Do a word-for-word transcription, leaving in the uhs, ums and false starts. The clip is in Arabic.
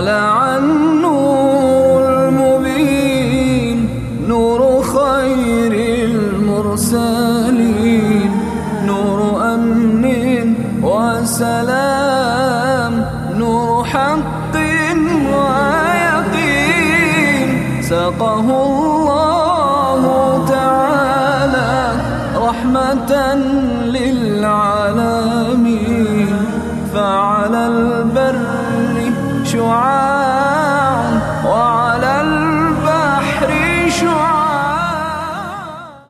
طلع النور المبين، نور خير المرسلين، نور أمن وسلام، نور حق ويقين. ساقه الله تعالى رحمة للعالمين، فعلى البر شعاع